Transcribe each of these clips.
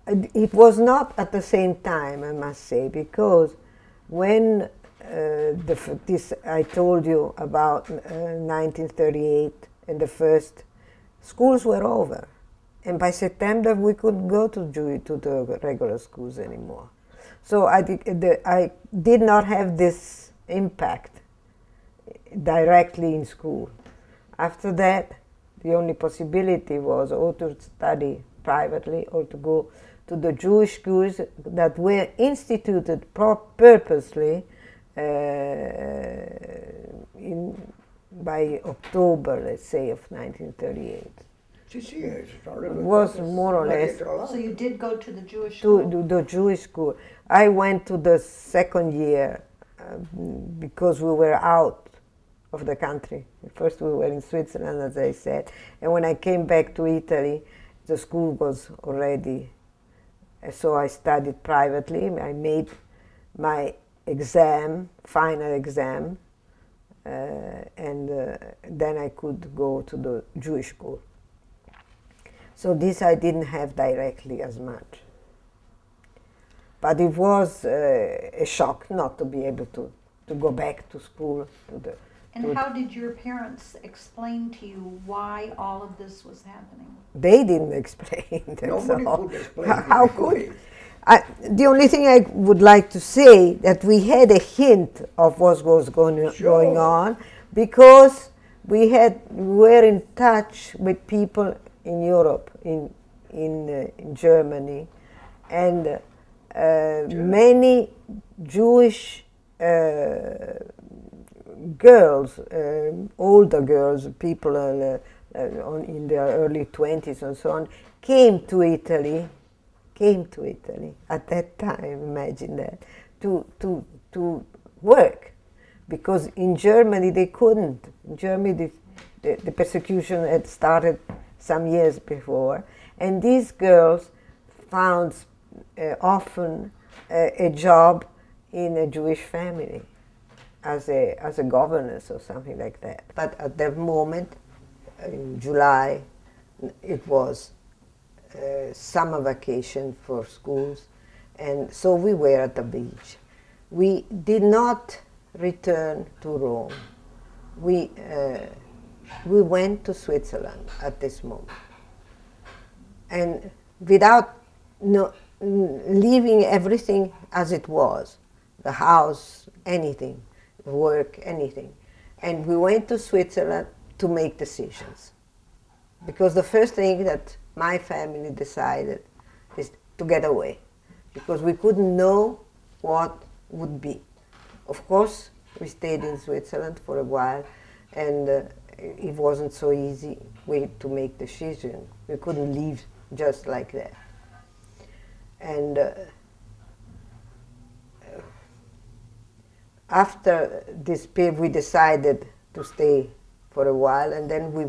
It was not at the same time, I must say, because when this I told you about 1938 and the first schools were over, and by September we couldn't go to the regular schools anymore. So I did not have this impact directly in school. After that, the only possibility was or to study privately or to go to the Jewish schools that were instituted purposely by October, let's say, of 1938. It was more or less. So you did go to the Jewish school? To the Jewish school. I went to the second year because we were out of the country. First we were in Switzerland, as I said, and when I came back to Italy, the school was already, so I studied privately. I made my exam, final exam, and then I could go to the Jewish school. So this I didn't have directly as much. But it was a shock not to be able to go back to school. And how did your parents explain to you why all of this was happening? They didn't explain. Nobody could explain. How could? The only thing I would like to say that we had a hint of what was going on because we were in touch with people in Europe, in Germany, and many Jewish girls, older girls, people in their early 20s and so on, came to Italy at that time, imagine that, to work. Because in Germany they couldn't. In Germany the persecution had started some years before, and these girls found often a job in a Jewish family as a governess or something like that. But at that moment, in July, it was summer vacation for schools, and so we were at the beach. We did not return to Rome. We went to Switzerland at this moment, and without leaving everything as it was, the house, anything, work, anything. And we went to Switzerland to make decisions. Because the first thing that my family decided is to get away, because we couldn't know what would be. Of course, we stayed in Switzerland for a while, and it wasn't so easy to make decisions. We couldn't leave just like that. And after this period, we decided to stay for a while, and then we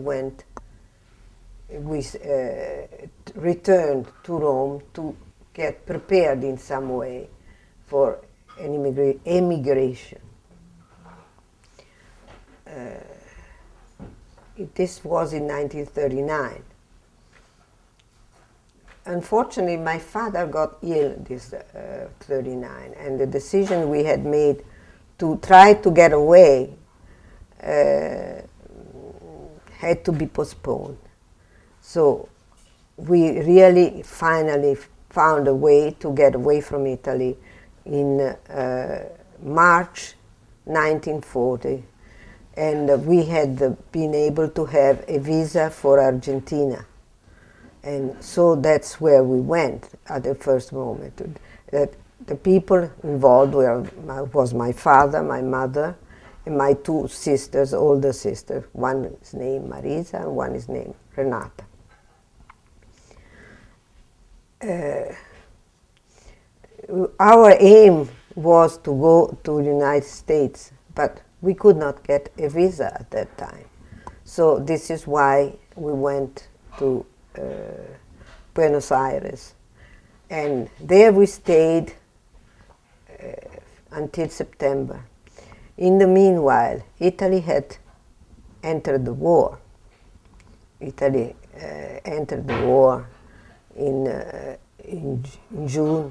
returned to Rome to get prepared in some way for an emigration. This was in 1939. Unfortunately, my father got ill this 39, and the decision we had made to try to get away had to be postponed. So we really finally found a way to get away from Italy in March 1940, and we had been able to have a visa for Argentina. And so that's where we went at the first moment. That the people involved was my father, my mother, and my two sisters, older sisters. One is named Marisa and one is named Renata. Our aim was to go to the United States, but we could not get a visa at that time. So this is why we went to Buenos Aires, and there we stayed until September. In the meanwhile, Italy had entered the war. Italy entered the war in in June,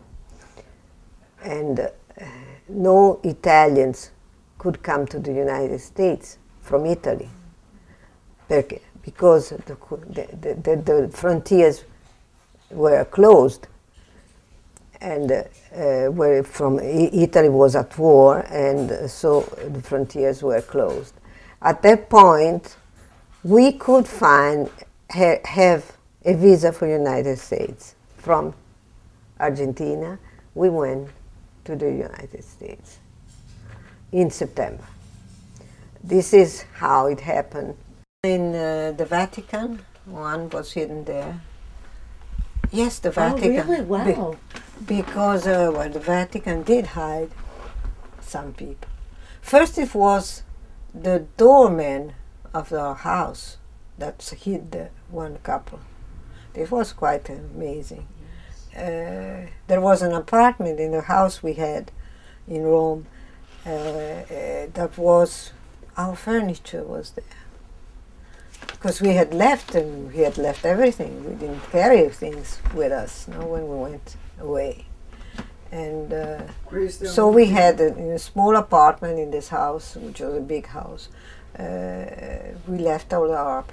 and no Italians could come to the United States from Italy because the frontiers were closed, and where from Italy was at war, and so the frontiers were closed. At that point, we could have a visa for United States. From Argentina, we went to the United States in September. This is how it happened. In the Vatican, one was hidden there. Yes, the Vatican. Oh, really? Wow. Because well, the Vatican did hide some people. First, it was the doorman of our house that hid the one couple. It was quite amazing. There was an apartment in the house we had in Rome that was, our furniture was there. Because we had left, and we had left everything. We didn't carry things with us when we went away. And so we had a small apartment in this house, which was a big house. We left all our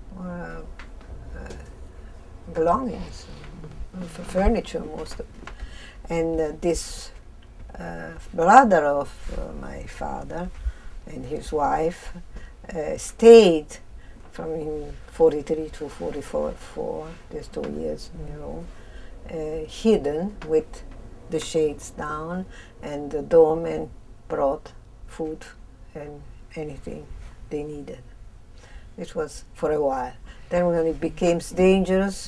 belongings, furniture, most of it. And this brother of my father and his wife stayed from in 43 to 44, these 2 years in Rome, hidden with the shades down, and the doorman brought food and anything they needed. It was for a while. Then when it became dangerous,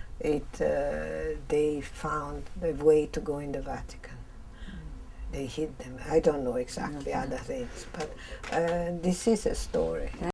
they found a way to go in the Vatican. They hid them. I don't know exactly other things, but this is a story.